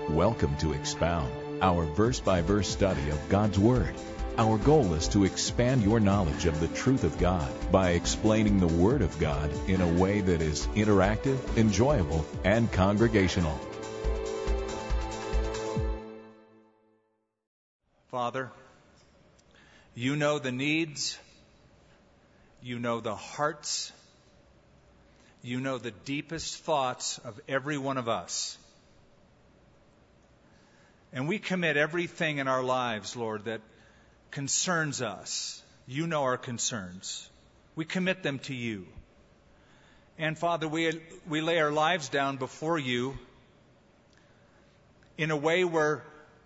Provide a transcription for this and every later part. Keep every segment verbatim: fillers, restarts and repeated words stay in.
Welcome to Expound, our verse-by-verse study of God's Word. Our goal is to expand your knowledge of the truth of God by explaining the Word of God in a way that is interactive, enjoyable, and congregational. Father, you know the needs, you know the hearts, you know the deepest thoughts of every one of us. And we commit everything in our lives, Lord, that concerns us. You know our concerns. We commit them to you. And Father, we, we lay our lives down before you in a way where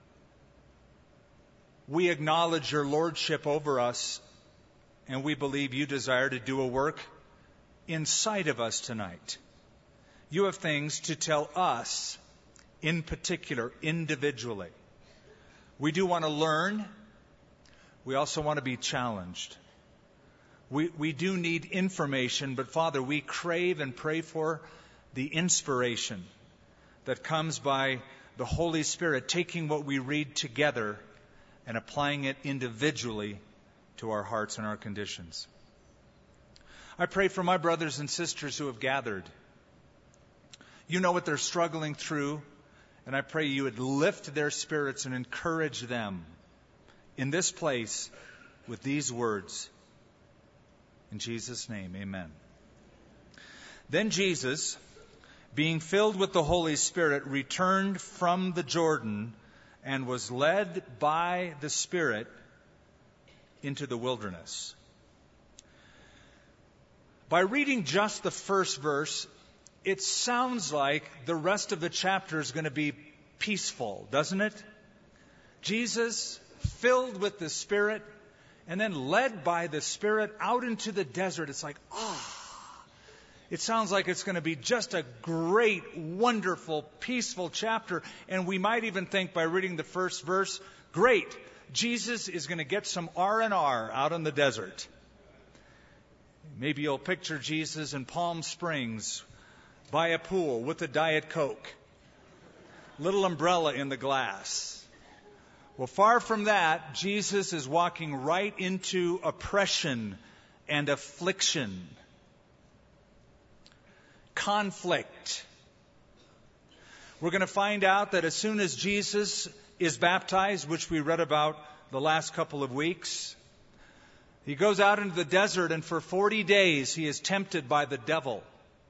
we acknowledge your lordship over us, and we believe you desire to do a work inside of us tonight. You have things to tell us in particular, individually. We do want to learn. We also want to be challenged. We, we do need information, but Father, we crave and pray for the inspiration that comes by the Holy Spirit taking what we read together and applying it individually to our hearts and our conditions. I pray for my brothers and sisters who have gathered. You know what they're struggling through, and I pray you would lift their spirits and encourage them in this place with these words. In Jesus' name, amen. Then Jesus, being filled with the Holy Spirit, returned from the Jordan and was led by the Spirit into the wilderness. By reading just the first verse, it sounds like the rest of the chapter is going to be peaceful, doesn't it? Jesus, filled with the Spirit, and then led by the Spirit out into the desert. It's like, ah, oh, it sounds like it's going to be just a great, wonderful, peaceful chapter. And we might even think by reading the first verse, great, Jesus is going to get some R and R out in the desert. Maybe you'll picture Jesus in Palm Springs by a pool with a Diet Coke, little umbrella in the glass. Well, far from that, Jesus is walking right into oppression and affliction, conflict. We're going to find out that as soon as Jesus is baptized, which we read about the last couple of weeks, he goes out into the desert, and for forty days he is tempted by the devil.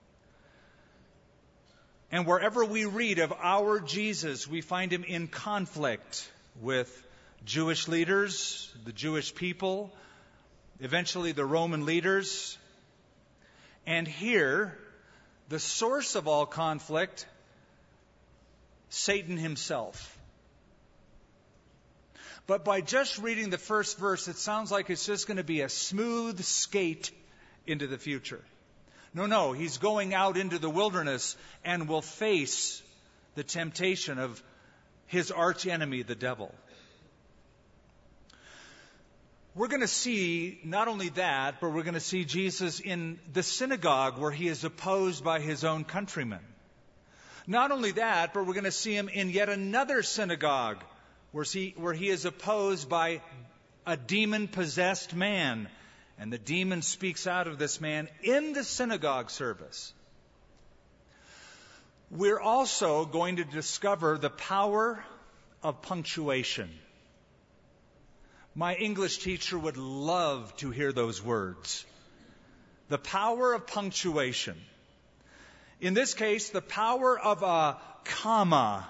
And wherever we read of our Jesus, we find him in conflict with Jewish leaders, the Jewish people, eventually the Roman leaders. And here, the source of all conflict, Satan himself. But by just reading the first verse, it sounds like it's just going to be a smooth skate into the future. No, no, he's going out into the wilderness and will face the temptation of his archenemy, the devil. We're going to see not only that, but we're going to see Jesus in the synagogue where he is opposed by his own countrymen. Not only that, but we're going to see him in yet another synagogue where he, where he is opposed by a demon-possessed man. And the demon speaks out of this man in the synagogue service. We're also going to discover the power of punctuation. My English teacher would love to hear those words. The power of punctuation. In this case, the power of a comma.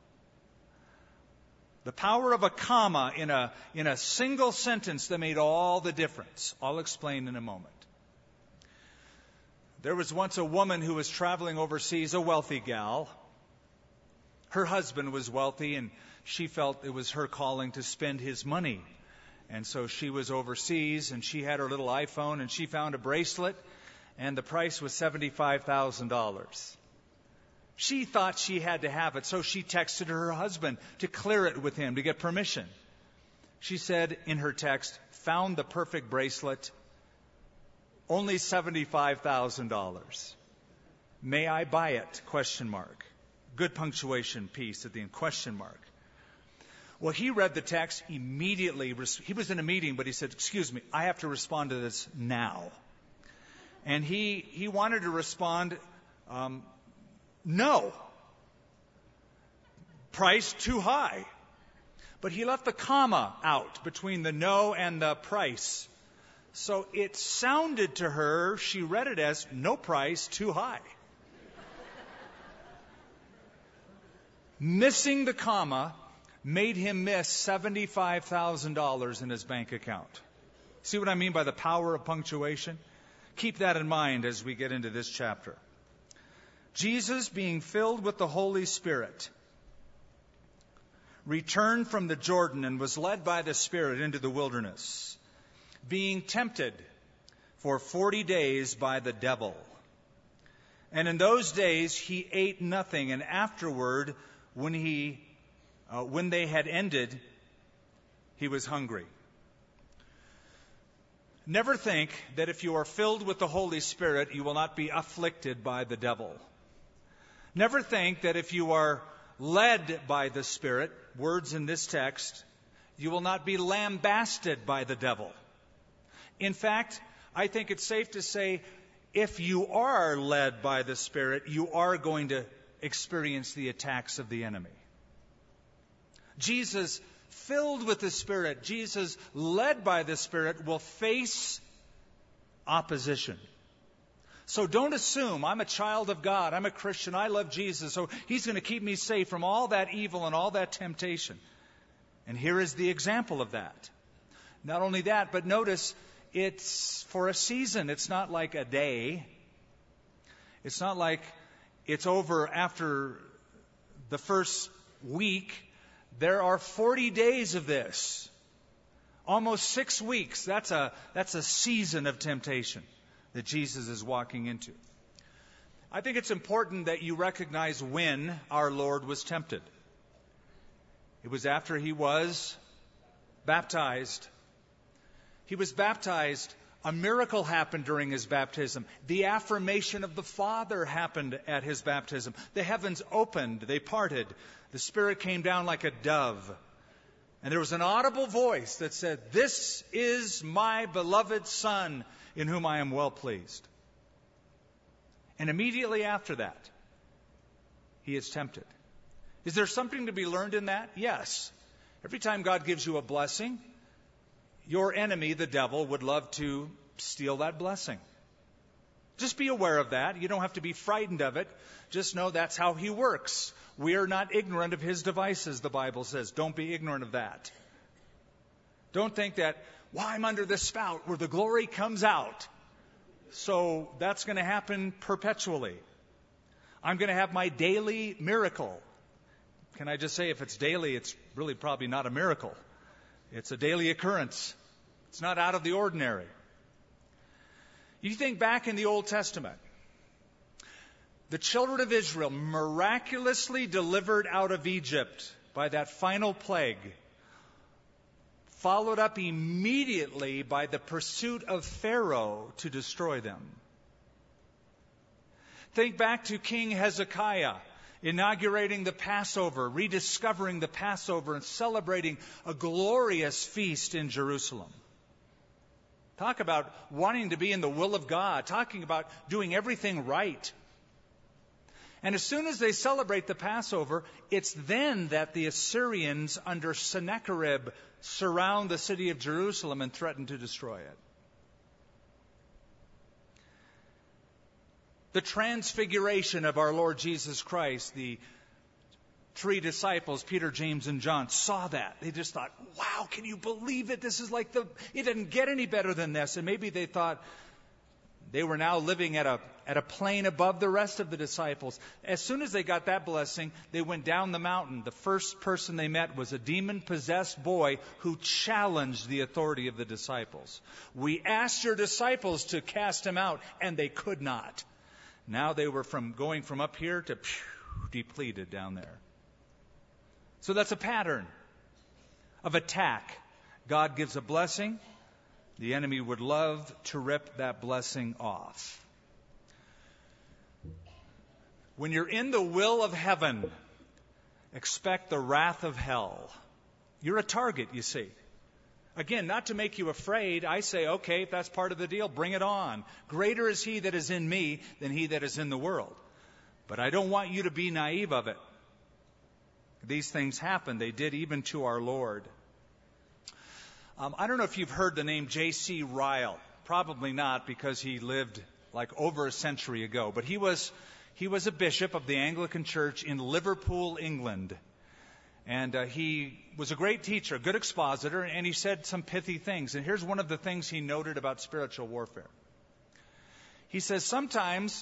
The power of a comma in a, in a single sentence that made all the difference. I'll explain in a moment. There was once a woman who was traveling overseas, a wealthy gal. Her husband was wealthy, and she felt it was her calling to spend his money. And so she was overseas, and she had her little iPhone, and she found a bracelet, and the price was seventy-five thousand dollars. She thought she had to have it, so she texted her husband to clear it with him, to get permission. She said in her text, found the perfect bracelet, only seventy-five thousand dollars. May I buy it? Question mark. good punctuation piece at the end, question mark. Well, he read the text immediately. He was in a meeting, but he said, excuse me, I have to respond to this now. And he, he wanted to respond, um, no. Price too high. But he left the comma out between the no and the price. So it sounded to her, she read it as no price, too high. Missing the comma made him miss seventy-five thousand dollars in his bank account. See what I mean by the power of punctuation? Keep that in mind as we get into this chapter. Jesus, being filled with the Holy Spirit, returned from the Jordan and was led by the Spirit into the wilderness, being tempted for forty days by the devil. And in those days he ate nothing, and afterward, when he, uh, when they had ended, he was hungry. Never think that if you are filled with the Holy Spirit, you will not be afflicted by the devil. Never think that if you are led by the Spirit, words in this text, you will not be lambasted by the devil. In fact, I think it's safe to say, if you are led by the Spirit, you are going to experience the attacks of the enemy. Jesus, filled with the Spirit, Jesus, led by the Spirit, will face opposition. So don't assume, I'm a child of God, I'm a Christian, I love Jesus, so He's going to keep me safe from all that evil and all that temptation. And here is the example of that. Not only that, but notice it's for a season. It's not like a day. It's not like it's over after the first week. There are forty days of this. Almost six weeks. That's a, that's a season of temptation that Jesus is walking into. I think it's important that you recognize when our Lord was tempted. It was after He was baptized. He was baptized. A miracle happened during His baptism. The affirmation of the Father happened at His baptism. The heavens opened. They parted. The Spirit came down like a dove. And there was an audible voice that said, "This is my beloved Son, in whom I am well pleased." And immediately after that, He is tempted. Is there something to be learned in that? Yes. Every time God gives you a blessing, your enemy, the devil, would love to steal that blessing. Just be aware of that. You don't have to be frightened of it. Just know that's how he works. We are not ignorant of his devices, the Bible says. Don't be ignorant of that. Don't think that, well, I'm under the spout where the glory comes out, so that's going to happen perpetually. I'm going to have my daily miracle. Can I just say, if it's daily, it's really probably not a miracle. It's a daily occurrence. It's not out of the ordinary. You think back in the Old Testament, the children of Israel miraculously delivered out of Egypt by that final plague, followed up immediately by the pursuit of Pharaoh to destroy them. Think back to King Hezekiah, inaugurating the Passover, rediscovering the Passover, and celebrating a glorious feast in Jerusalem. Talk about wanting to be in the will of God, talking about doing everything right. And as soon as they celebrate the Passover, it's then that the Assyrians under Sennacherib surround the city of Jerusalem and threaten to destroy it. The transfiguration of our Lord Jesus Christ, the three disciples, Peter, James, and John, saw that. They just thought, wow, can you believe it? This is like the, it didn't get any better than this. And maybe they thought they were now living at a, at a plane above the rest of the disciples. As soon as they got that blessing, they went down the mountain. The first person they met was a demon-possessed boy who challenged the authority of the disciples. We asked your disciples to cast him out, and they could not. Now they were from going from up here to phew, depleted down there. So that's a pattern of attack. God gives a blessing. The enemy would love to rip that blessing off. When you're in the will of heaven, expect the wrath of hell. You're a target, you see. Again, not to make you afraid, I say, okay, if that's part of the deal, bring it on. Greater is he that is in me than he that is in the world. But I don't want you to be naive of it. These things happen. They did even to our Lord. Um, I don't know if you've heard the name J C Ryle. Probably not, because he lived like over a century ago. But he was he was a bishop of the Anglican Church in Liverpool, England. And uh, he was a great teacher, a good expositor, and he said some pithy things. And here's one of the things he noted about spiritual warfare. He says, sometimes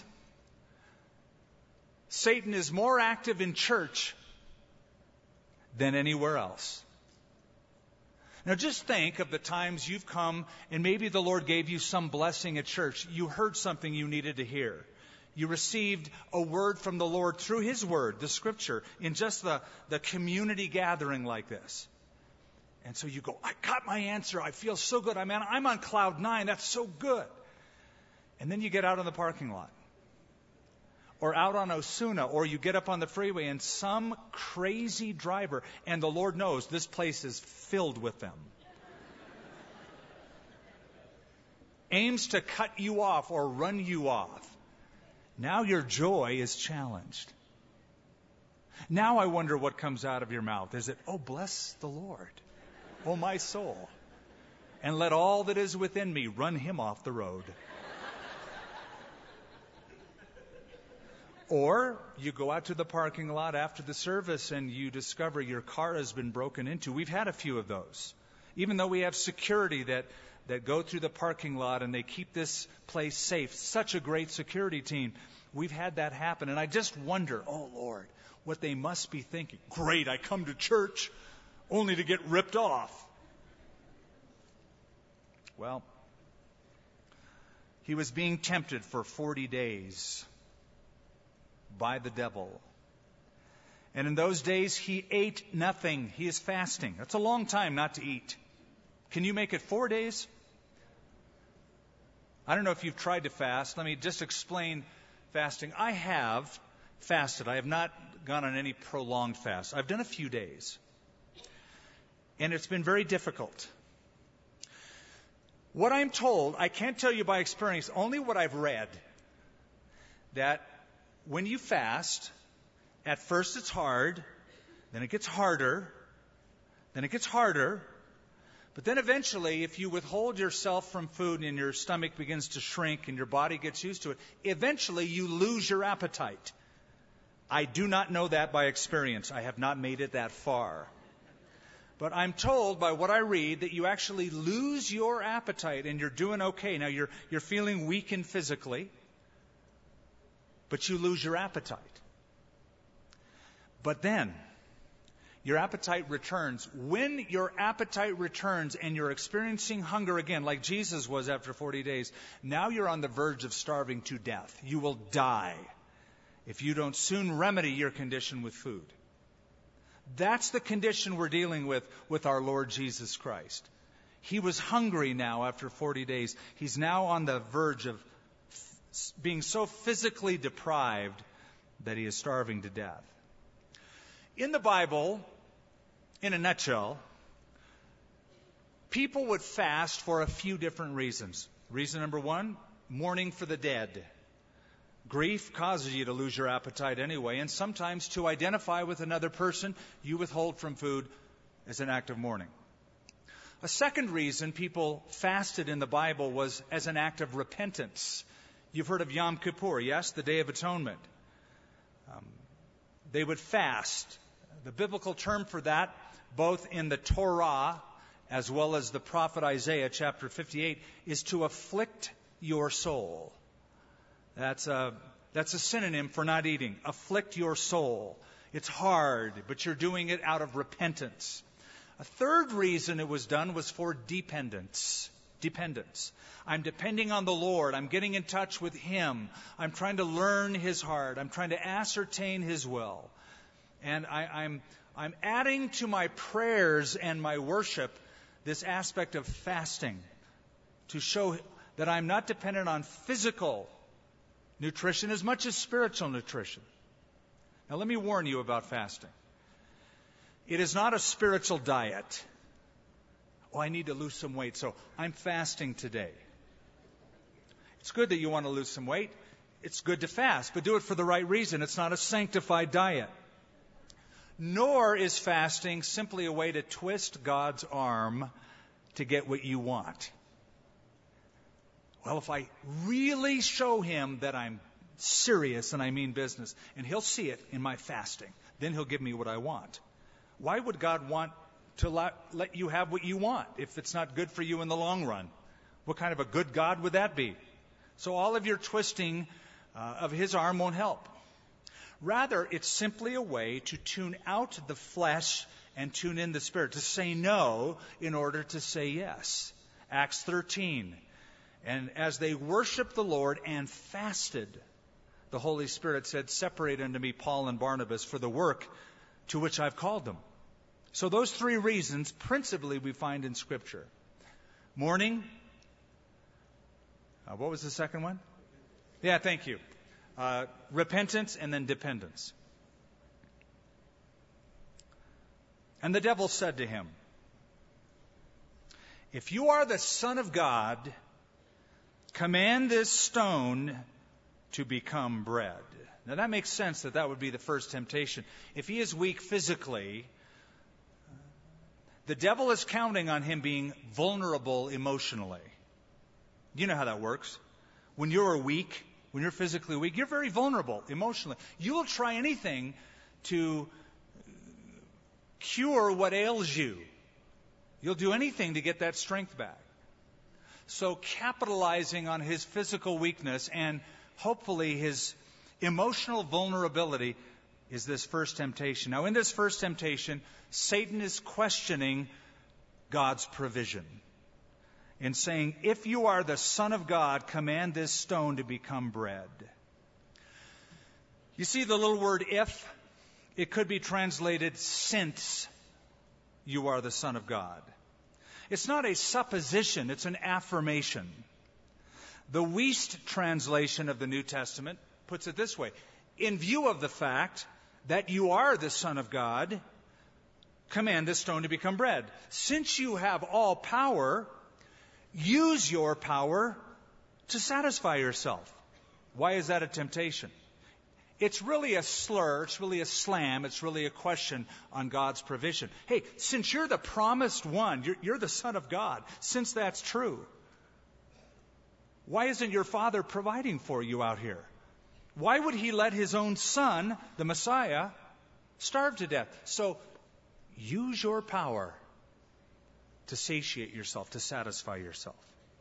Satan is more active in church than anywhere else. Now just think of the times you've come and maybe the Lord gave you some blessing at church. You heard something you needed to hear. You received a word from the Lord through His Word, the Scripture, in just the, the community gathering like this. And so you go, I got my answer. I feel so good. I mean, I'm on cloud nine. That's so good. And then you get out in the parking lot. Or out on Osuna, or you get up on the freeway and some crazy driver, and the Lord knows this place is filled with them, aims to cut you off or run you off. Now your joy is challenged. Now I wonder what comes out of your mouth. Is it, oh, bless the Lord, oh, my soul, and let all that is within me run him off the road? Or you go out to the parking lot after the service and you discover your car has been broken into. We've had a few of those. Even though we have security that, that go through the parking lot and they keep this place safe, such a great security team, we've had that happen. And I just wonder, oh Lord, what they must be thinking. Great, I come to church only to get ripped off. Well, he was being tempted for forty days. By the devil. And in those days, he ate nothing. He is fasting. That's a long time not to eat. Can you make it four days? I don't know if you've tried to fast. Let me just explain fasting. I have fasted. I have not gone on any prolonged fast. I've done a few days. And it's been very difficult. What I'm told, I can't tell you by experience, only what I've read, that when you fast, at first it's hard, then it gets harder, then it gets harder, but then eventually, if you withhold yourself from food and your stomach begins to shrink and your body gets used to it, eventually you lose your appetite. I do not know that by experience. I have not made it that far. But I'm told by what I read that you actually lose your appetite and you're doing okay. Now you're, you're feeling weakened physically, but you lose your appetite. But then, your appetite returns. When your appetite returns and you're experiencing hunger again, like Jesus was after forty days, now you're on the verge of starving to death. You will die if you don't soon remedy your condition with food. That's the condition we're dealing with with our Lord Jesus Christ. He was hungry now after forty days. He's now on the verge of being so physically deprived that he is starving to death. In the Bible, in a nutshell, people would fast for a few different reasons. Reason number one, mourning for the dead. Grief causes you to lose your appetite anyway, and sometimes to identify with another person, you withhold from food as an act of mourning. A second reason people fasted in the Bible was as an act of repentance. You've heard of Yom Kippur, yes, the Day of Atonement. Um, they would fast. The biblical term for that, both in the Torah as well as the prophet Isaiah, chapter fifty-eight, is to afflict your soul. That's a, that's a synonym for not eating. Afflict your soul. It's hard, but you're doing it out of repentance. A third reason it was done was for dependence. Dependence. I'm depending on the Lord. I'm getting in touch with Him. I'm trying to learn His heart. I'm trying to ascertain His will. And I, I'm, I'm adding to my prayers and my worship this aspect of fasting to show that I'm not dependent on physical nutrition as much as spiritual nutrition. Now let me warn you about fasting. It is not a spiritual diet. Oh, I need to lose some weight, so I'm fasting today. It's good that you want to lose some weight. It's good to fast, but do it for the right reason. It's not a sanctified diet. Nor is fasting simply a way to twist God's arm to get what you want. Well, if I really show him that I'm serious and I mean business, and he'll see it in my fasting, then he'll give me what I want. Why would God want to let you have what you want if it's not good for you in the long run? What kind of a good God would that be? So all of your twisting uh, of his arm won't help. Rather, it's simply a way to tune out the flesh and tune in the spirit, to say no in order to say yes. Acts thirteen. And as they worshiped the Lord and fasted, the Holy Spirit said, "Separate unto me Paul and Barnabas for the work to which I've called them." So those three reasons, principally, we find in Scripture. Mourning. Uh, what was the second one? Yeah, thank you. Uh, repentance and then dependence. And the devil said to him, "If you are the Son of God, command this stone to become bread." Now that makes sense that that would be the first temptation. If he is weak physically, the devil is counting on him being vulnerable emotionally. You know how that works. When you're weak, when you're physically weak, you're very vulnerable emotionally. You will try anything to cure what ails you. You'll do anything to get that strength back. So capitalizing on his physical weakness and hopefully his emotional vulnerability is this first temptation. Now in this first temptation, Satan is questioning God's provision in saying, "If you are the Son of God, command this stone to become bread." You see the little word "if"? It could be translated "since you are the Son of God." It's not a supposition, it's an affirmation. The Wuest translation of the New Testament puts it this way: in view of the fact that you are the Son of God, command this stone to become bread. Since you have all power, use your power to satisfy yourself. Why is that a temptation? It's really a slur, it's really a slam, it's really a question on God's provision. Hey, since you're the promised one, you're, you're the Son of God, since that's true, why isn't your Father providing for you out here? Why would he let his own Son, the Messiah, starve to death? So use your power to satiate yourself, to satisfy yourself.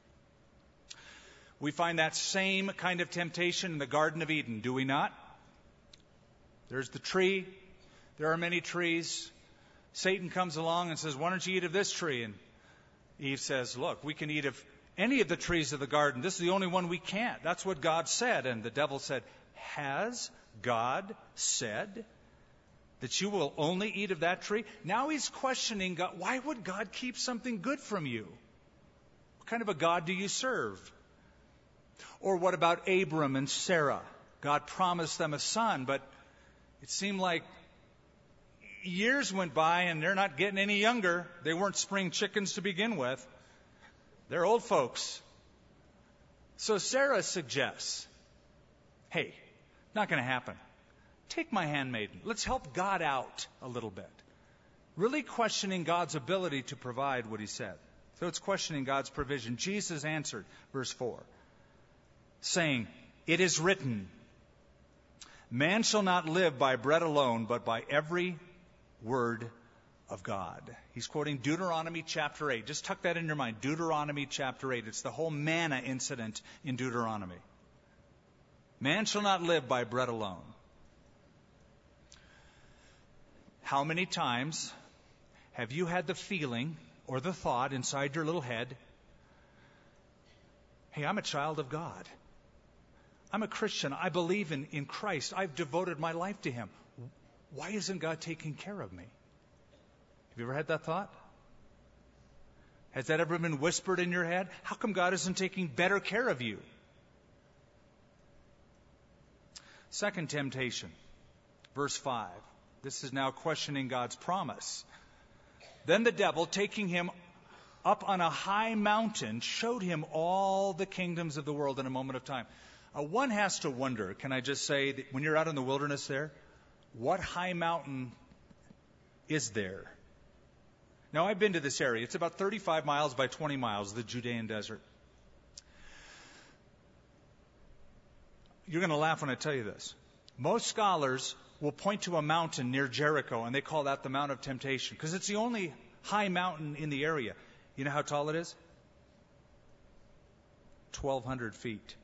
We find that same kind of temptation in the Garden of Eden, do we not? There's the tree. There are many trees. Satan comes along and says, "Why don't you eat of this tree?" And Eve says, "Look, we can eat of any of the trees of the garden. This is the only one we can't. That's what God said." And the devil said, "Has God said that you will only eat of that tree?" Now he's questioning God. Why would God keep something good from you? What kind of a God do you serve? Or what about Abram and Sarah? God promised them a son, but it seemed like years went by and they're not getting any younger. They weren't spring chickens to begin with. They're old folks. So Sarah suggests, "Hey, not going to happen. Take my handmaiden. Let's help God out a little bit." Really questioning God's ability to provide what he said. So it's questioning God's provision. Jesus answered, verse four, saying, "It is written, man shall not live by bread alone, but by every word of God." He's quoting Deuteronomy chapter eight. Just tuck that in your mind. Deuteronomy chapter eight. It's the whole manna incident in Deuteronomy. Man shall not live by bread alone. How many times have you had the feeling or the thought inside your little head, "Hey, I'm a child of God. I'm a Christian. I believe in, in Christ. I've devoted my life to him. Why isn't God taking care of me?" Have you ever had that thought? Has that ever been whispered in your head? How come God isn't taking better care of you? Second temptation. Verse five. This is now questioning God's promise. Then the devil, taking him up on a high mountain, showed him all the kingdoms of the world in a moment of time. Uh, one has to wonder, can I just say, that when you're out in the wilderness there, what high mountain is there? Now, I've been to this area. It's about thirty-five miles by twenty miles, the Judean desert. You're going to laugh when I tell you this. Most scholars will point to a mountain near Jericho, and they call that the Mount of Temptation, because it's the only high mountain in the area. You know how tall it is? twelve hundred feet.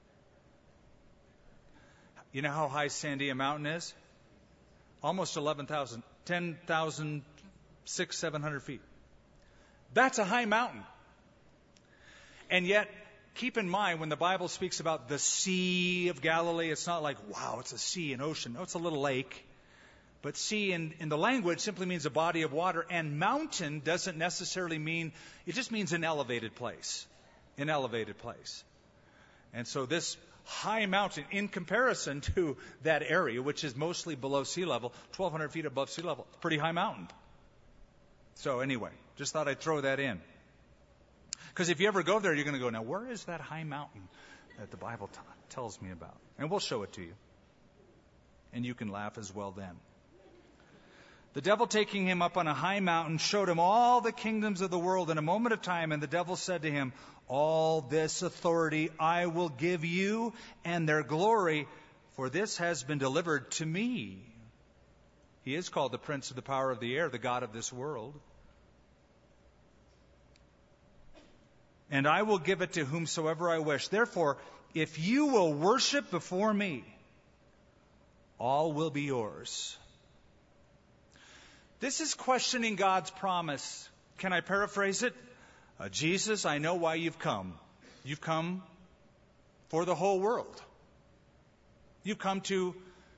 You know how high Sandia Mountain is? Almost eleven thousand, ten thousand six, seven hundred feet. That's a high mountain. And yet, keep in mind, when the Bible speaks about the Sea of Galilee, it's not like, wow, it's a sea, an ocean. No, it's a little lake. But sea in, in the language simply means a body of water. And mountain doesn't necessarily mean, it just means an elevated place. An elevated place. And so this high mountain, in comparison to that area, which is mostly below sea level, twelve hundred feet above sea level, pretty high mountain. So anyway, just thought I'd throw that in. Because if you ever go there, you're going to go, now where is that high mountain that the Bible t- tells me about? And we'll show it to you. And you can laugh as well then. The devil, taking him up on a high mountain, showed him all the kingdoms of the world in a moment of time. And the devil said to him, all this authority I will give you and their glory, for this has been delivered to me. He is called the prince of the power of the air, the god of this world. And I will give it to whomsoever I wish. Therefore, if you will worship before me, all will be yours. This is questioning God's promise. Can I paraphrase it? Uh, Jesus, I know why you've come. You've come for the whole world. You've come to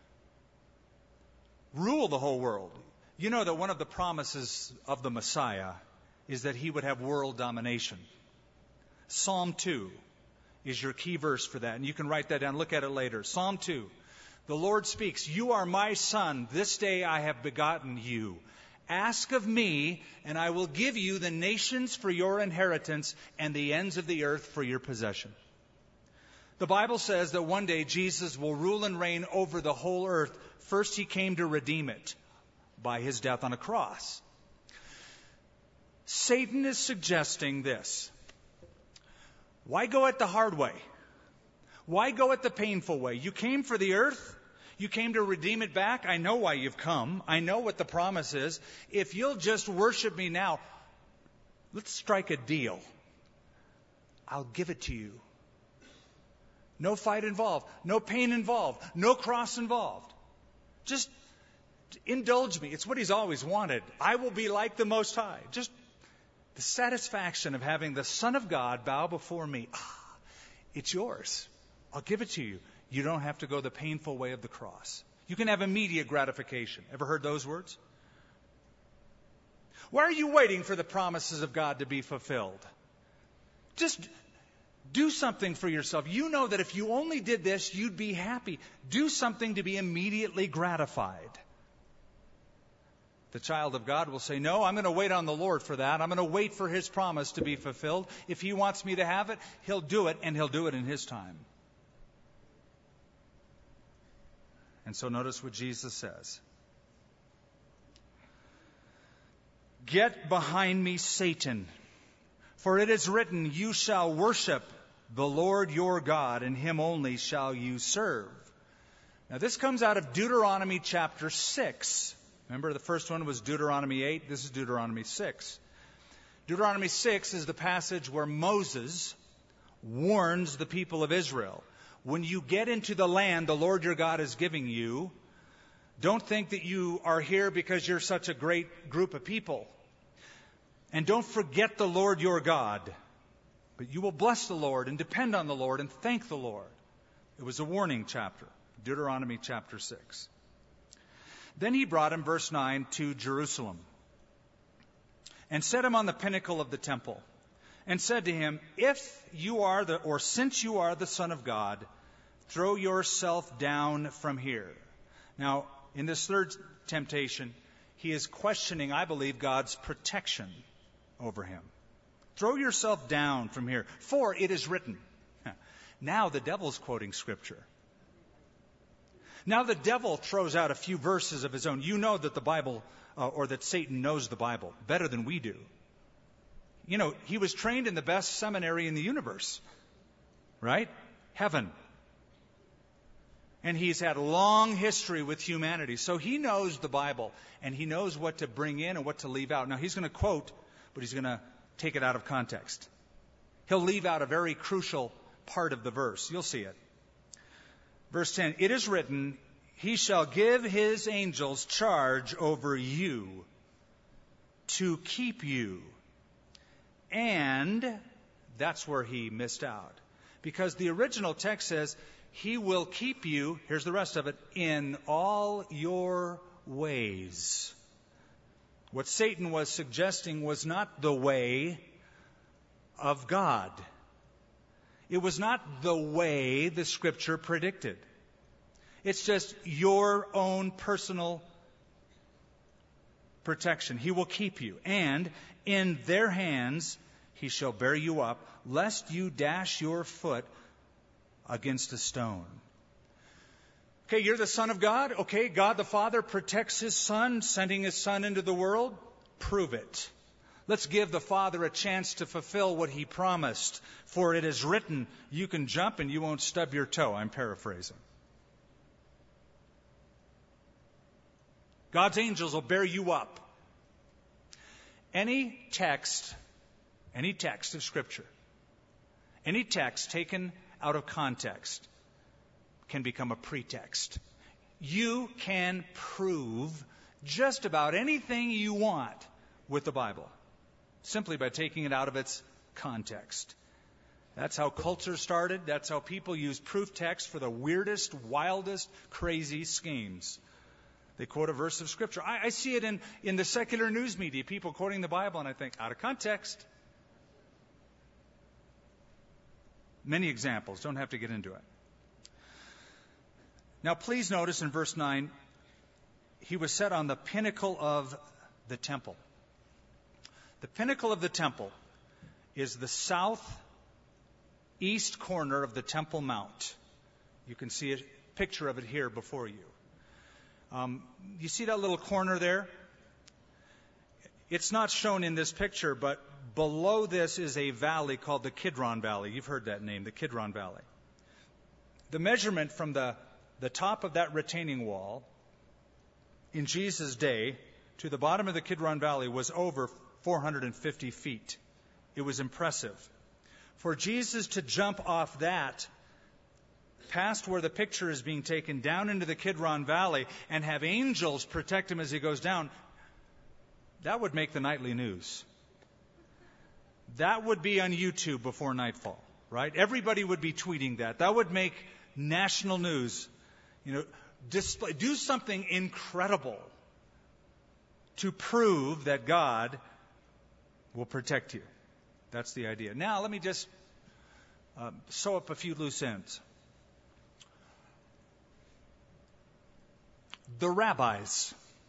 rule the whole world. You know that one of the promises of the Messiah is that he would have world domination. Psalm two is your key verse for that, and you can write that down. Look at it later. Psalm two. The Lord speaks, you are my son. This day I have begotten you. Ask of me, and I will give you the nations for your inheritance and the ends of the earth for your possession. The Bible says that one day Jesus will rule and reign over the whole earth. First, he came to redeem it by his death on a cross. Satan is suggesting this. Why go at the hard way? Why go at the painful way? You came for the earth. You came to redeem it back. I know why you've come. I know what the promise is. If you'll just worship me now, let's strike a deal. I'll give it to you. No fight involved. No pain involved. No cross involved. Just indulge me. It's what he's always wanted. I will be like the Most High. Just the satisfaction of having the Son of God bow before me. Ah, it's yours. I'll give it to you. You don't have to go the painful way of the cross. You can have immediate gratification. Ever heard those words? Why are you waiting for the promises of God to be fulfilled? Just do something for yourself. You know that if you only did this, you'd be happy. Do something to be immediately gratified. The child of God will say, no, I'm going to wait on the Lord for that. I'm going to wait for his promise to be fulfilled. If he wants me to have it, he'll do it, and he'll do it in his time. And so notice what Jesus says. Get behind me, Satan, for it is written, you shall worship the Lord your God, and him only shall you serve. Now this comes out of Deuteronomy chapter six. Remember, the first one was Deuteronomy eight. This is Deuteronomy six. Deuteronomy six is the passage where Moses warns the people of Israel. When you get into the land the Lord your God is giving you, don't think that you are here because you're such a great group of people. And don't forget the Lord your God. But you will bless the Lord and depend on the Lord and thank the Lord. It was a warning chapter, Deuteronomy chapter six. Then he brought him, verse nine, to Jerusalem and set him on the pinnacle of the temple and said to him, if you are the, or since you are the Son of God, throw yourself down from here. Now, in this third temptation, he is questioning, I believe, God's protection over him. Throw yourself down from here, for it is written. Now the devil's quoting Scripture. Now the devil throws out a few verses of his own. You know that the Bible, uh, or that Satan knows the Bible better than we do. You know, he was trained in the best seminary in the universe, right? Heaven. And he's had a long history with humanity. So he knows the Bible, and he knows what to bring in and what to leave out. Now he's going to quote, but he's going to take it out of context. He'll leave out a very crucial part of the verse. You'll see it. Verse ten, it is written, he shall give his angels charge over you to keep you. And that's where he missed out. Because the original text says, he will keep you, here's the rest of it, in all your ways. What Satan was suggesting was not the way of God. It was not the way the Scripture predicted. It's just your own personal protection. He will keep you. And in their hands he shall bear you up, lest you dash your foot against a stone. Okay, you're the Son of God. Okay, God the Father protects His Son, sending His Son into the world. Prove it. Let's give the Father a chance to fulfill what He promised. For it is written, you can jump and you won't stub your toe. I'm paraphrasing. God's angels will bear you up. Any text, any text of Scripture, any text taken out of context can become a pretext. You can prove just about anything you want with the Bible, simply by taking it out of its context. That's how culture started. That's how people use proof text for the weirdest, wildest, crazy schemes. They quote a verse of Scripture. I, I see it in, in the secular news media, people quoting the Bible, and I think, out of context. Many examples. Don't have to get into it. Now, please notice in verse nine, he was set on the pinnacle of the temple. The pinnacle of the temple is the southeast corner of the Temple Mount. You can see a picture of it here before you. Um, you see that little corner there? It's not shown in this picture, but below this is a valley called the Kidron Valley. You've heard that name, the Kidron Valley. The measurement from the, the top of that retaining wall in Jesus' day to the bottom of the Kidron Valley was over four hundred fifty feet. It was impressive. For Jesus to jump off that past where the picture is being taken down into the Kidron Valley and have angels protect him as he goes down, that would make the nightly news. That would be on YouTube before nightfall, right? Everybody would be tweeting that. That would make national news. You know, display, do something incredible to prove that God will protect you. That's the idea. Now, let me just uh, sew up a few loose ends. The rabbis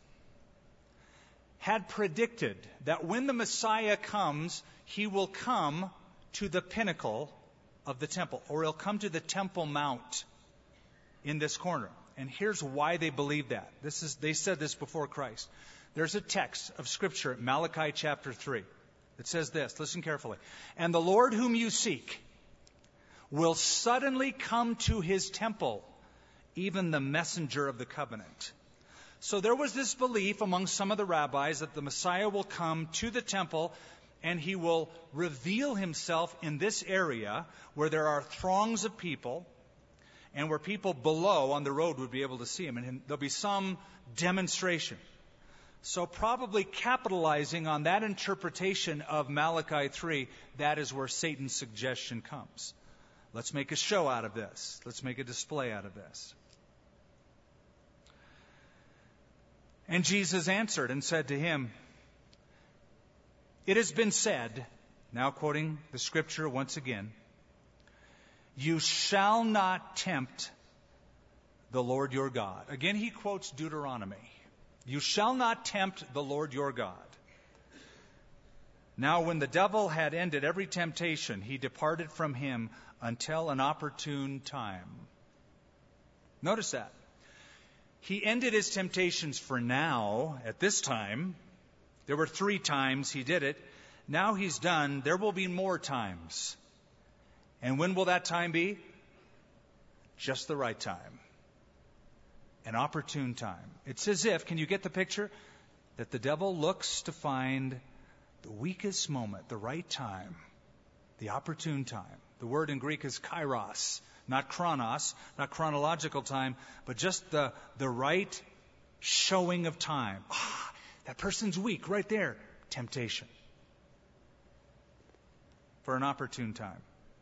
had predicted that when the Messiah comes, he will come to the pinnacle of the temple, or he'll come to the Temple Mount in this corner. And here's why they believed that. This is, they said this before Christ. There's a text of Scripture, Malachi chapter three, that says this. Listen carefully. And the Lord whom you seek will suddenly come to his temple, even the messenger of the covenant. So there was this belief among some of the rabbis that the Messiah will come to the temple and he will reveal himself in this area where there are throngs of people and where people below on the road would be able to see him. And there'll be some demonstration. So probably capitalizing on that interpretation of Malachi three, that is where Satan's suggestion comes. Let's make a show out of this. Let's make a display out of this. And Jesus answered and said to him, it has been said, now quoting the Scripture once again, you shall not tempt the Lord your God. Again, he quotes Deuteronomy. You shall not tempt the Lord your God. Now, when the devil had ended every temptation, he departed from him until an opportune time. Notice that. He ended his temptations for now, at this time. There were three times he did it. Now he's done. There will be more times. And when will that time be? Just the right time. An opportune time. It's as if, can you get the picture? That the devil looks to find the weakest moment, the right time, the opportune time. The word in Greek is kairos, not chronos, not chronological time, but just the, the right showing of time. Ah, that person's weak right there. Temptation. For an opportune time.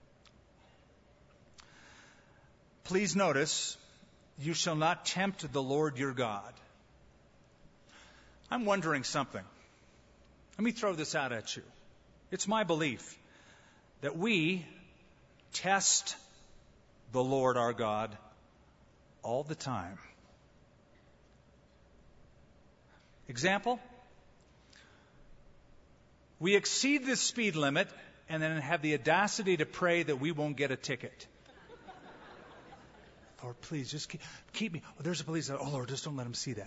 Please notice, you shall not tempt the Lord your God. I'm wondering something. Let me throw this out at you. It's my belief that we test the Lord our God all the time. Example? We exceed the speed limit and then have the audacity to pray that we won't get a ticket. Lord, please, just keep, keep me. Oh, there's a police. Oh, Lord, just don't let him see that.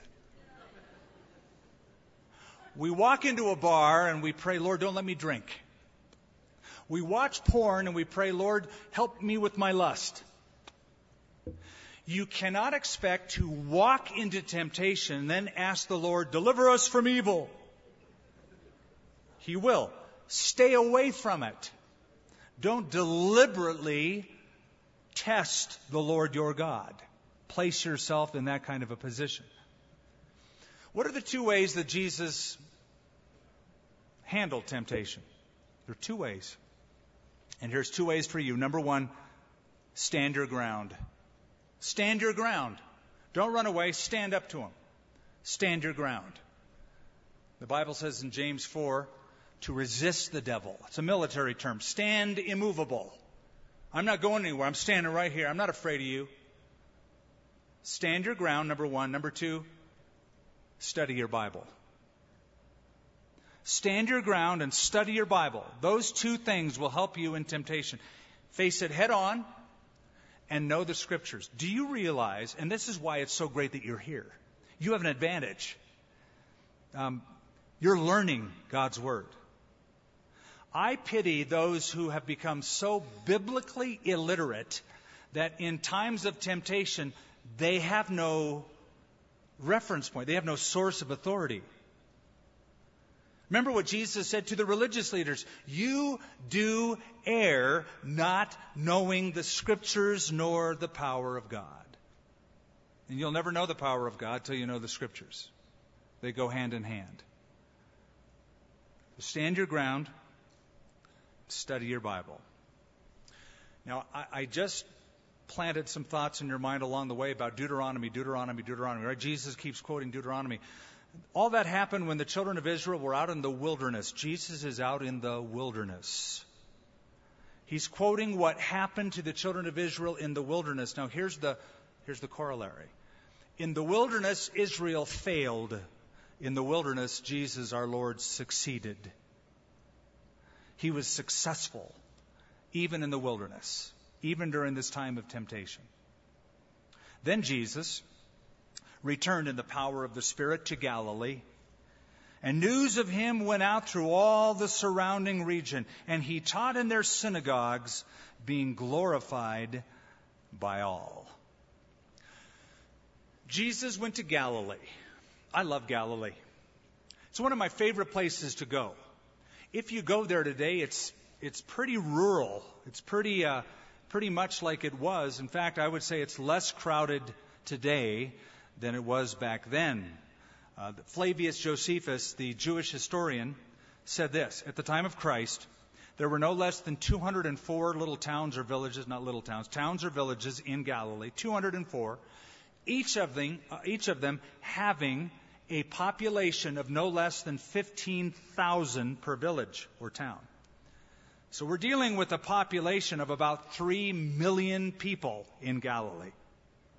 We walk into a bar and we pray, Lord, don't let me drink. We watch porn and we pray, Lord, help me with my lust. You cannot expect to walk into temptation and then ask the Lord, deliver us from evil. He will. Stay away from it. Don't deliberately test the Lord your God. Place yourself in that kind of a position. What are the two ways that Jesus handled temptation? There are two ways. And here's two ways for you. Number one, stand your ground. Stand your ground. Don't run away. Stand up to him. Stand your ground. The Bible says in James four, to resist the devil. It's a military term. Stand immovable. I'm not going anywhere. I'm standing right here. I'm not afraid of you. Stand your ground, number one. Number two, study your Bible. Stand your ground and study your Bible. Those two things will help you in temptation. Face it head on and know the Scriptures. Do you realize, and this is why it's so great that you're here, you have an advantage. Um, you're learning God's Word. I pity those who have become so biblically illiterate that in times of temptation, they have no reference point. They have no source of authority. Remember what Jesus said to the religious leaders. You do err not knowing the Scriptures nor the power of God. And you'll never know the power of God till you know the Scriptures. They go hand in hand. Stand your ground. Study your Bible. Now, I, I just planted some thoughts in your mind along the way about Deuteronomy, Deuteronomy, Deuteronomy, right? Jesus keeps quoting Deuteronomy. All that happened when the children of Israel were out in the wilderness. Jesus is out in the wilderness. He's quoting what happened to the children of Israel in the wilderness. Now, here's the, here's the corollary. In the wilderness, Israel failed. In the wilderness, Jesus, our Lord, succeeded. He was successful, even in the wilderness, even during this time of temptation. Then Jesus returned in the power of the Spirit to Galilee, and news of him went out through all the surrounding region, and he taught in their synagogues, being glorified by all. Jesus went to Galilee. I love Galilee. It's one of my favorite places to go. If you go there today, it's it's pretty rural. It's pretty uh, pretty much like it was. In fact, I would say it's less crowded today than it was back then. Uh, Flavius Josephus, the Jewish historian, said this: at the time of Christ, there were no less than two hundred four little towns or villages, not little towns, towns or villages in Galilee, two hundred four, each of them, uh, each of them having a population of no less than fifteen thousand per village or town. So we're dealing with a population of about three million people in Galilee.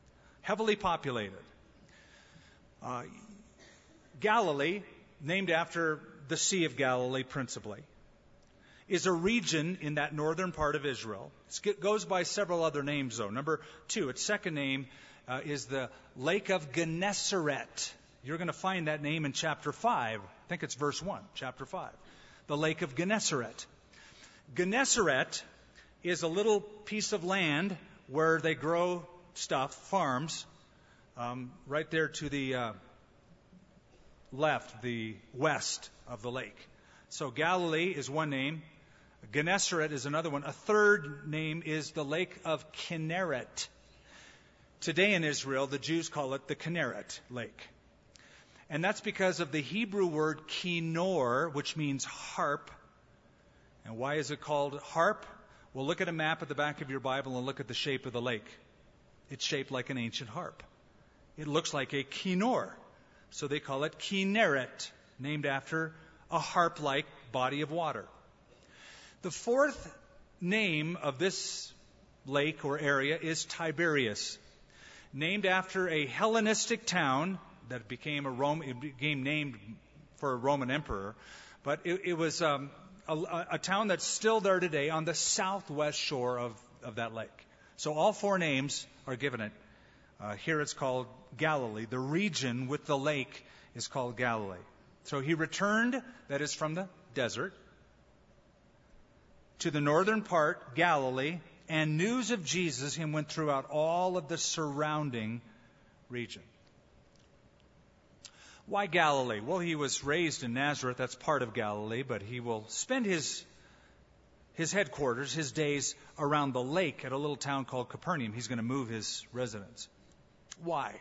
heavily populated. Uh, Galilee, named after the Sea of Galilee principally, is a region in that northern part of Israel. It goes by several other names, though. Number two, its second name uh, is the Lake of Gennesaret. You're going to find that name in chapter five. I think it's verse one, chapter five. The Lake of Gennesaret. Gennesaret is a little piece of land where they grow stuff, farms, um, right there to the uh, left, the west of the lake. So Galilee is one name. Gennesaret is another one. A third name is the Lake of Kinneret. Today in Israel, the Jews call it the Kinneret Lake. And that's because of the Hebrew word kinor, which means harp. And why is it called harp? Well, look at a map at the back of your Bible and look at the shape of the lake. It's shaped like an ancient harp. It looks like a kinor. So they call it Kinneret, named after a harp-like body of water. The fourth name of this lake or area is Tiberias, named after a Hellenistic town that became a Rome, it became named for a Roman emperor, but it, it was um, a, a town that's still there today on the southwest shore of, of that lake. So all four names are given it. Uh, here it's called Galilee. The region with the lake is called Galilee. So he returned, that is from the desert, to the northern part, Galilee, and news of Jesus him went throughout all of the surrounding region. Why Galilee? Well, he was raised in Nazareth. That's part of Galilee, but he will spend his his headquarters, his days around the lake at a little town called Capernaum. He's going to move his residence. Why?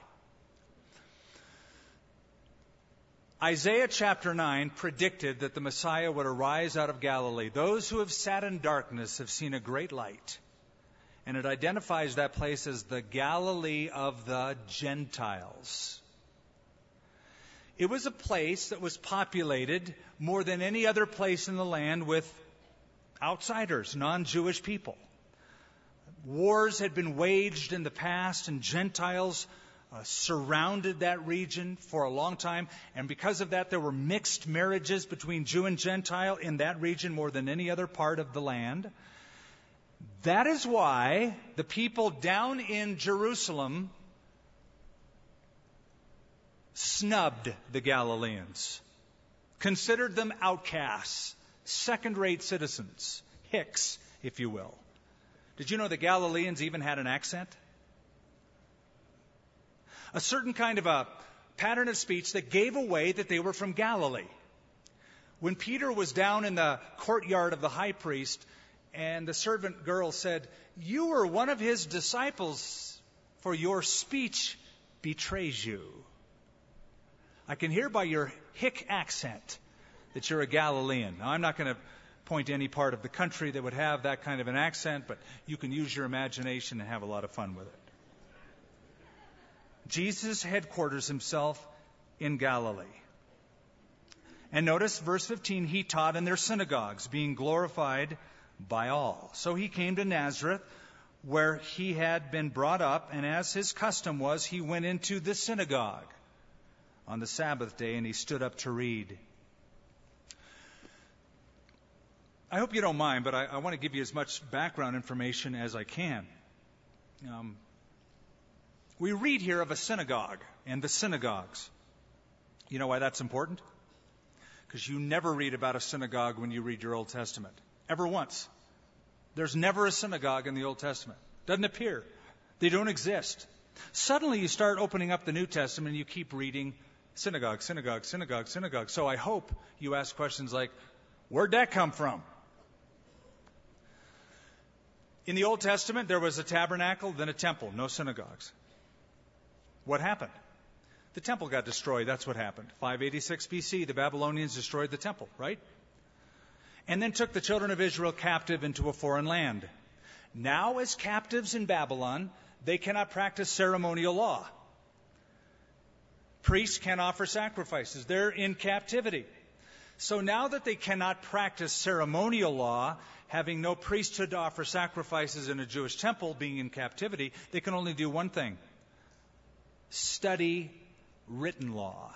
Isaiah chapter nine predicted that the Messiah would arise out of Galilee. Those who have sat in darkness have seen a great light. And it identifies that place as the Galilee of the Gentiles. It was a place that was populated more than any other place in the land with outsiders, non-Jewish people. Wars had been waged in the past, and Gentiles uh, surrounded that region for a long time. And because of that, there were mixed marriages between Jew and Gentile in that region more than any other part of the land. That is why the people down in Jerusalem snubbed the Galileans, considered them outcasts, second-rate citizens, hicks, if you will. Did you know the Galileans even had an accent? A certain kind of a pattern of speech that gave away that they were from Galilee. When Peter was down in the courtyard of the high priest, and the servant girl said, "You were one of his disciples, for your speech betrays you." I can hear by your hick accent that you're a Galilean. Now, I'm not going to point to any part of the country that would have that kind of an accent, but you can use your imagination and have a lot of fun with it. Jesus headquarters himself in Galilee. And notice verse fifteen, he taught in their synagogues, being glorified by all. So he came to Nazareth, where he had been brought up, and as his custom was, he went into the synagogue on the Sabbath day, and he stood up to read. I hope you don't mind, but I, I want to give you as much background information as I can. Um, we read here of a synagogue and the synagogues. You know why that's important? Because you never read about a synagogue when you read your Old Testament. Ever once. There's never a synagogue in the Old Testament. Doesn't appear. They don't exist. Suddenly you start opening up the New Testament and you keep reading synagogue, synagogue, synagogue, synagogue. So I hope you ask questions like, where'd that come from? In the Old Testament, there was a tabernacle, then a temple, no synagogues. What happened? The temple got destroyed. That's what happened. five eighty-six B C, the Babylonians destroyed the temple, right? And then took the children of Israel captive into a foreign land. Now, as captives in Babylon, they cannot practice ceremonial law. Priests can't offer sacrifices. They're in captivity. So now that they cannot practice ceremonial law, having no priesthood to offer sacrifices in a Jewish temple, being in captivity, they can only do one thing: study written law.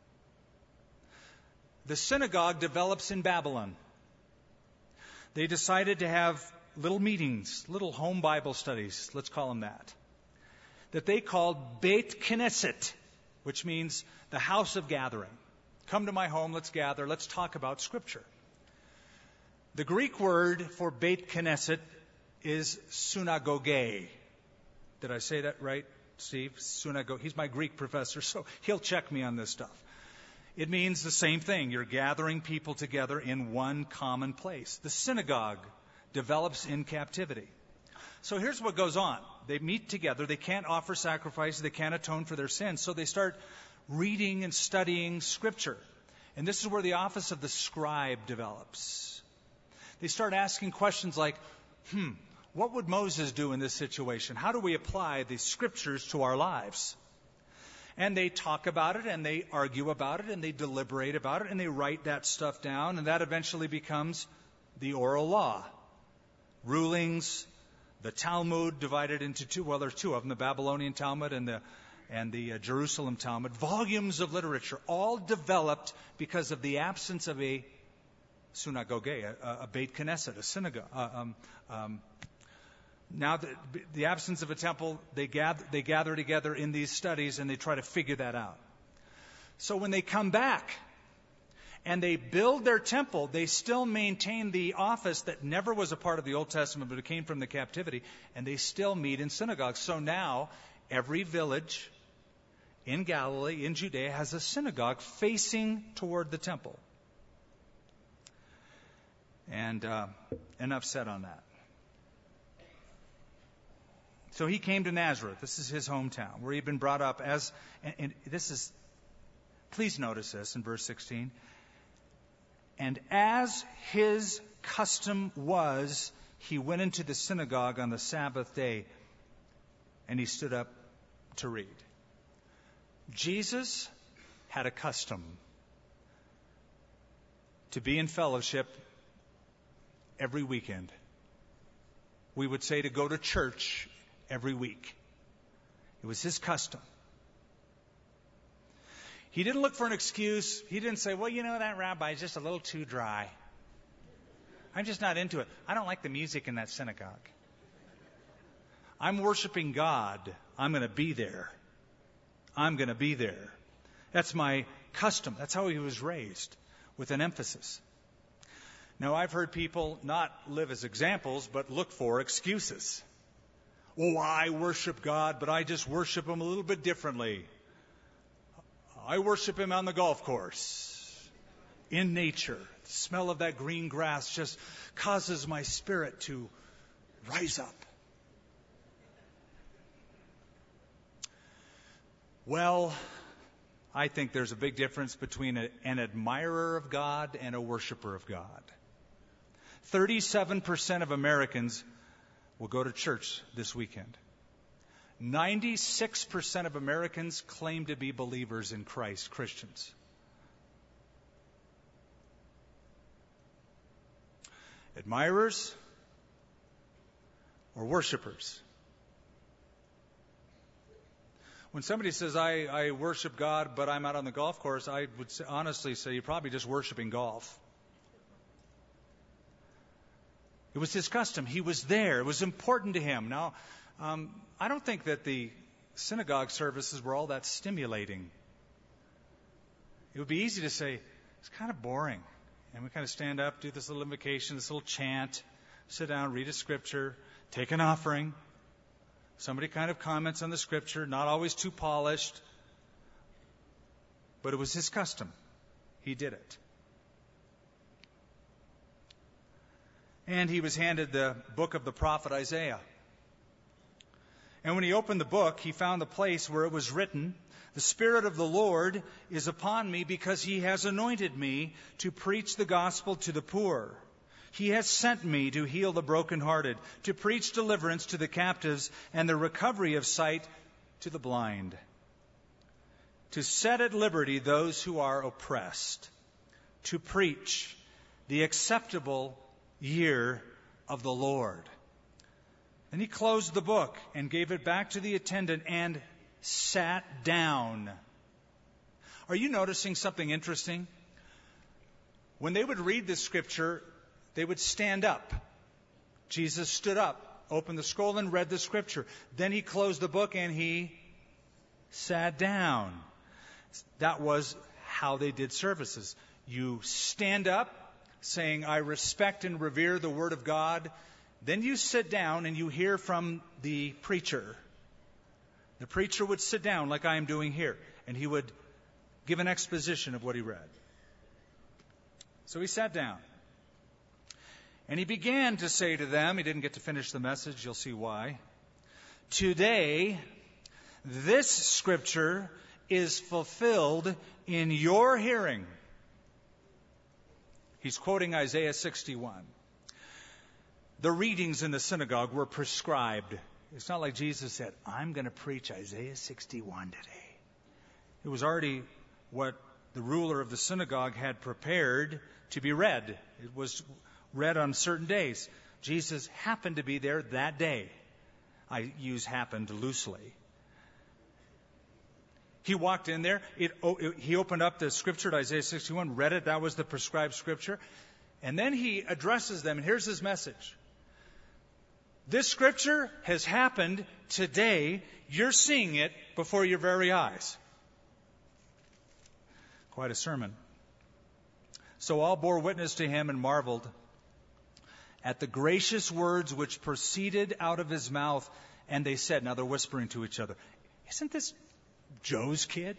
The synagogue develops in Babylon. They decided to have little meetings, little home Bible studies, let's call them that, that they called Beit Knesset, which means the house of gathering. Come to my home, let's gather, let's talk about Scripture. The Greek word for Beit Knesset is synagoge. Did I say that right, Steve? Synagogue. He's my Greek professor, so he'll check me on this stuff. It means the same thing. You're gathering people together in one common place. The synagogue develops in captivity. So here's what goes on. They meet together. They can't offer sacrifices. They can't atone for their sins. So they start reading and studying Scripture. And this is where the office of the scribe develops. They start asking questions like, hmm, what would Moses do in this situation? How do we apply the Scriptures to our lives? And they talk about it, and they argue about it, and they deliberate about it, and they write that stuff down, and that eventually becomes the oral law. Rulings, the Talmud divided into two, well, there's two of them, the Babylonian Talmud and the and the uh, Jerusalem Talmud, volumes of literature, all developed because of the absence of a synagogue, a, a Beit Knesset, a synagogue. Uh, um, um, now, the, the absence of a temple, they gather, they gather together in these studies and they try to figure that out. So when they come back and they build their temple, they still maintain the office that never was a part of the Old Testament, but it came from the captivity, and they still meet in synagogues. So now, every village in Galilee, in Judea, has a synagogue facing toward the temple. And uh, enough said on that. So he came to Nazareth. This is his hometown, where he'd been brought up as, and, and this is, please notice this in verse sixteen. And as his custom was, he went into the synagogue on the Sabbath day, and he stood up to read. Jesus had a custom to be in fellowship every weekend. We would say to go to church every week. It was his custom. He didn't look for an excuse. He didn't say, well, you know, that rabbi is just a little too dry. I'm just not into it. I don't like the music in that synagogue. I'm worshiping God. I'm going to be there. I'm going to be there. That's my custom. That's how he was raised, with an emphasis. Now, I've heard people not live as examples, but look for excuses. Oh, I worship God, but I just worship him a little bit differently. I worship him on the golf course, in nature. The smell of that green grass just causes my spirit to rise up. Well, I think there's a big difference between a, an admirer of God and a worshiper of God. thirty-seven percent of Americans will go to church this weekend. ninety-six percent of Americans claim to be believers in Christ, Christians. Admirers or worshipers? When somebody says, I, I worship God, but I'm out on the golf course, I would say, honestly say you're probably just worshiping golf. It was his custom. He was there. It was important to him. Now, um, I don't think that the synagogue services were all that stimulating. It would be easy to say, it's kind of boring. And we kind of stand up, do this little invocation, this little chant, sit down, read a scripture, take an offering. Somebody kind of comments on the scripture, not always too polished. But it was his custom. He did it. And he was handed the book of the prophet Isaiah. And when he opened the book, he found the place where it was written, the Spirit of the Lord is upon me because he has anointed me to preach the gospel to the poor. He has sent me to heal the brokenhearted, to preach deliverance to the captives and the recovery of sight to the blind, to set at liberty those who are oppressed, to preach the acceptable year of the Lord. Then he closed the book and gave it back to the attendant and sat down. Are you noticing something interesting? When they would read this scripture, they would stand up. Jesus stood up, opened the scroll, and read the scripture. Then he closed the book and he sat down. That was how they did services. You stand up, saying, I respect and revere the Word of God. Then you sit down and you hear from the preacher. The preacher would sit down like I am doing here, and he would give an exposition of what he read. So he sat down. And he began to say to them, he didn't get to finish the message, you'll see why. Today, this scripture is fulfilled in your hearing. He's quoting Isaiah sixty-one. The readings in the synagogue were prescribed. It's not like Jesus said, I'm going to preach Isaiah sixty-one today. It was already what the ruler of the synagogue had prepared to be read. It was read on certain days. Jesus happened to be there that day. I use happened loosely. He walked in there. It, it, he opened up the scripture to Isaiah sixty-one, read it. That was the prescribed scripture. And then he addresses them. And here's his message. This scripture has happened today. You're seeing it before your very eyes. Quite a sermon. So all bore witness to him and marveled at the gracious words which proceeded out of his mouth. And they said, now they're whispering to each other, isn't this Joe's kid?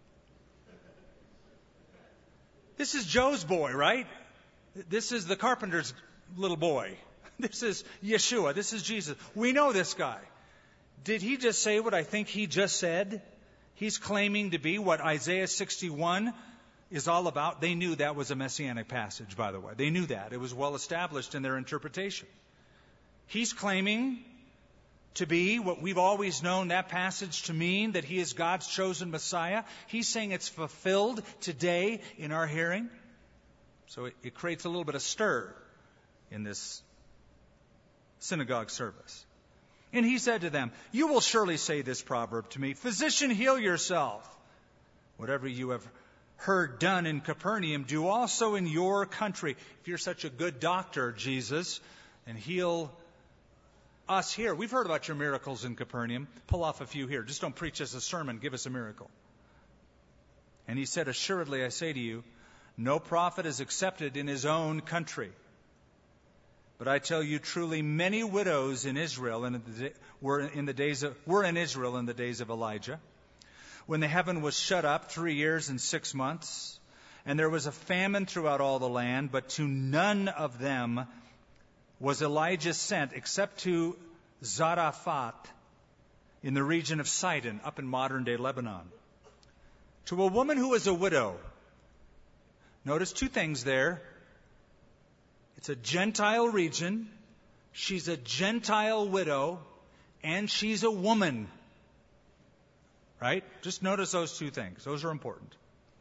This is Joe's boy, right? This is the carpenter's little boy. This is Yeshua. This is Jesus. We know this guy. Did he just say what I think he just said? He's claiming to be what Isaiah sixty-one is all about. They knew that was a messianic passage, by the way. They knew that. It was well established in their interpretation. He's claiming to be what we've always known that passage to mean, that he is God's chosen Messiah. He's saying it's fulfilled today in our hearing. So it, it creates a little bit of stir in this synagogue service. And he said to them, you will surely say this proverb to me, physician, heal yourself. Whatever you have heard done in Capernaum, do also in your country. If you're such a good doctor, Jesus, and heal us here. We've heard about your miracles in Capernaum. Pull off a few here. Just don't preach us a sermon. Give us a miracle. And he said, assuredly, I say to you, no prophet is accepted in his own country. But I tell you truly, many widows in Israel and in the, were in the days of, were in Israel in the days of Elijah, when the heaven was shut up three years and six months, and there was a famine throughout all the land, but to none of them was Elijah sent except to Zarephath in the region of Sidon, up in modern-day Lebanon, to a woman who was a widow. Notice two things there. It's a Gentile region. She's a Gentile widow, and she's a woman. Right? Just notice those two things. Those are important.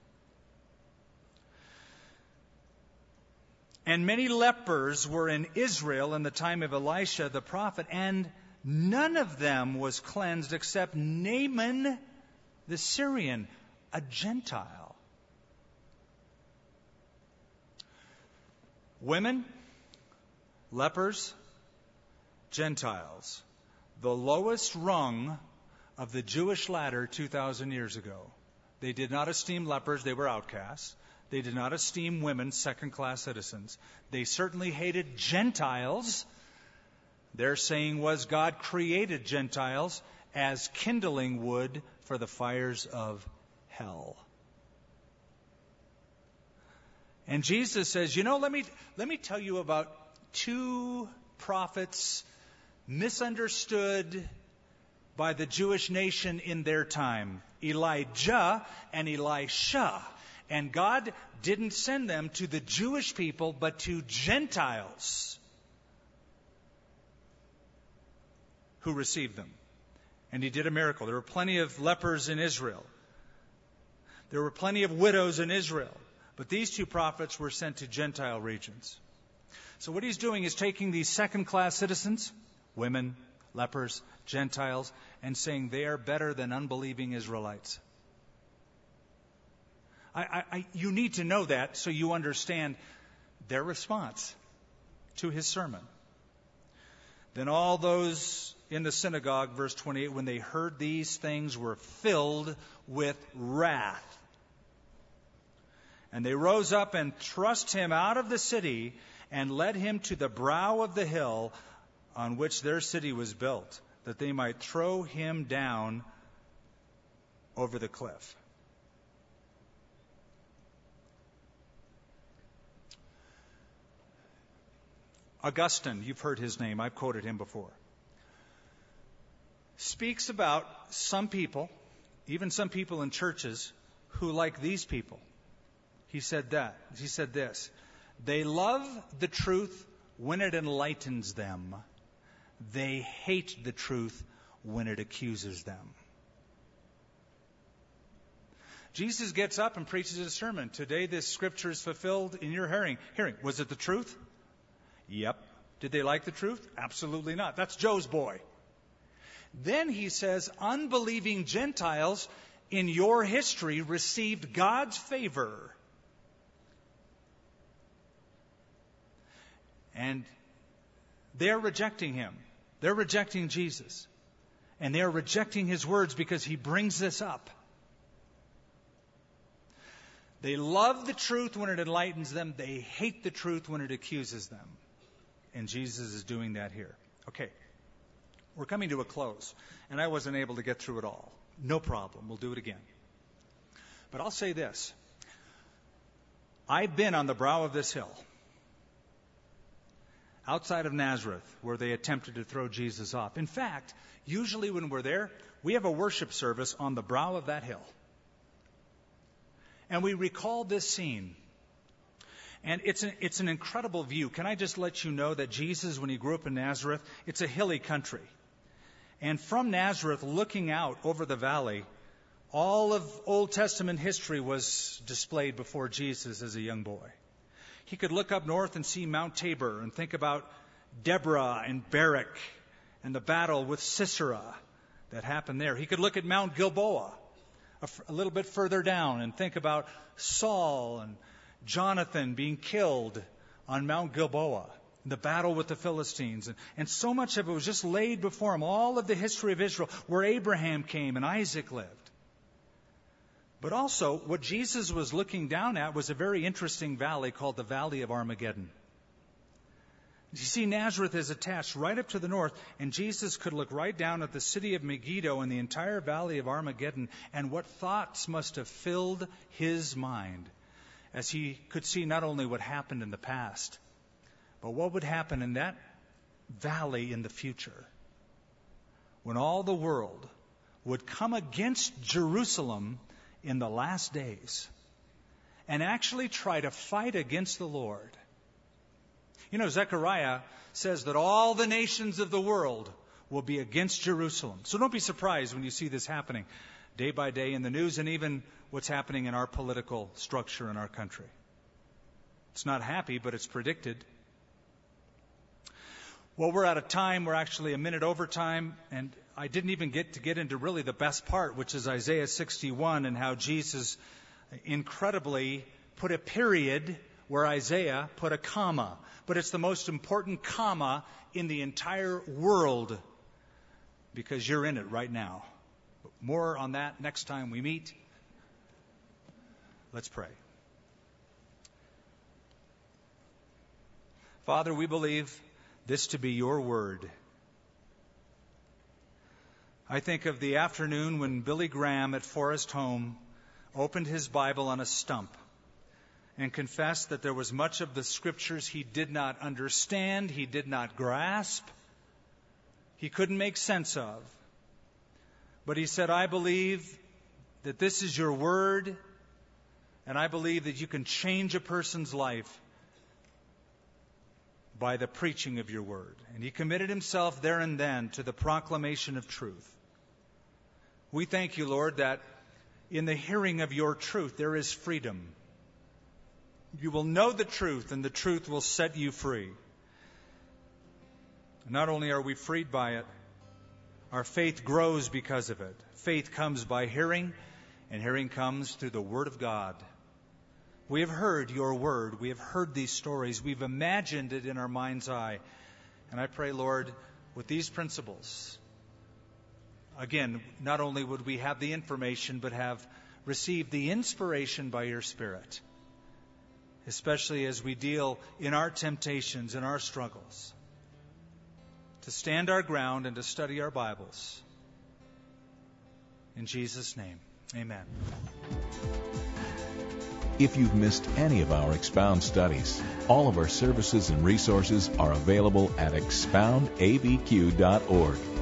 And many lepers were in Israel in the time of Elisha the prophet, and none of them was cleansed except Naaman the Syrian, a Gentile. Women, lepers, Gentiles. The lowest rung of the Jewish ladder two thousand years ago. They did not esteem lepers. They were outcasts. They did not esteem women second-class citizens. They certainly hated Gentiles. Their saying was God created Gentiles as kindling wood for the fires of hell. And Jesus says, you know, let me let me tell you about two prophets misunderstood by the Jewish nation in their time, Elijah and Elisha. And God didn't send them to the Jewish people, but to Gentiles who received them. And he did a miracle. There were plenty of lepers in Israel. There were plenty of widows in Israel. But these two prophets were sent to Gentile regions. So what he's doing is taking these second-class citizens, women, lepers, Gentiles, and saying they are better than unbelieving Israelites. I, I, I, you need to know that so you understand their response to his sermon. Then all those in the synagogue, verse twenty-eight, when they heard these things, were filled with wrath. And they rose up and thrust him out of the city and led him to the brow of the hill on which their city was built, that they might throw him down over the cliff. Augustine, you've heard his name, I've quoted him before, speaks about some people, even some people in churches, who, like these people, he said that, he said this, they love the truth when it enlightens them. They hate the truth when it accuses them. Jesus gets up and preaches a sermon. Today this scripture is fulfilled in your hearing. Hearing. Was it the truth? Yep. Did they like the truth? Absolutely not. That's Joe's boy. Then he says, unbelieving Gentiles in your history received God's favor. And they're rejecting him. They're rejecting Jesus. And they're rejecting his words because he brings this up. They love the truth when it enlightens them. They hate the truth when it accuses them. And Jesus is doing that here. Okay. We're coming to a close. And I wasn't able to get through it all. No problem. We'll do it again. But I'll say this. I've been on the brow of this hill, outside of Nazareth, where they attempted to throw Jesus off. In fact, usually when we're there, we have a worship service on the brow of that hill. And we recall this scene. And it's an, it's an incredible view. Can I just let you know that Jesus, when he grew up in Nazareth, it's a hilly country. And from Nazareth, looking out over the valley, all of Old Testament history was displayed before Jesus as a young boy. He could look up north and see Mount Tabor and think about Deborah and Barak and the battle with Sisera that happened there. He could look at Mount Gilboa a, f- a little bit further down and think about Saul and Jonathan being killed on Mount Gilboa, the battle with the Philistines. And, and so much of it was just laid before him, all of the history of Israel, where Abraham came and Isaac lived. But also, what Jesus was looking down at was a very interesting valley called the Valley of Armageddon. You see, Nazareth is attached right up to the north, and Jesus could look right down at the city of Megiddo and the entire Valley of Armageddon, and what thoughts must have filled his mind as he could see not only what happened in the past, but what would happen in that valley in the future, when all the world would come against Jerusalem in the last days and actually try to fight against the Lord. You know, Zechariah says that all the nations of the world will be against Jerusalem. So don't be surprised when you see this happening day by day in the news, and even what's happening in our political structure in our country. It's not happy, but it's predicted. Well, we're out of time. We're actually a minute over time, and I didn't even get to get into really the best part, which is Isaiah sixty-one, and how Jesus incredibly put a period where Isaiah put a comma. But it's the most important comma in the entire world, because you're in it right now. More on that next time we meet. Let's pray. Father, we believe this to be your word. I think of the afternoon when Billy Graham at Forest Home opened his Bible on a stump and confessed that there was much of the scriptures he did not understand, he did not grasp, he couldn't make sense of. But he said, I believe that this is your word, and I believe that you can change a person's life by the preaching of your word. And he committed himself there and then to the proclamation of truth. We thank you, Lord, that in the hearing of your truth there is freedom. You will know the truth, and the truth will set you free. Not only are we freed by it, Our faith grows because of it. Faith comes by hearing, and hearing comes through the Word of God. We have heard your Word. We have heard these stories. We've imagined it in our mind's eye. And I pray, Lord, with these principles, again, not only would we have the information, but have received the inspiration by your Spirit, especially as we deal in our temptations and our struggles, to stand our ground and to study our Bibles. In Jesus' name, amen. If you've missed any of our Expound studies, all of our services and resources are available at expound a b q dot org.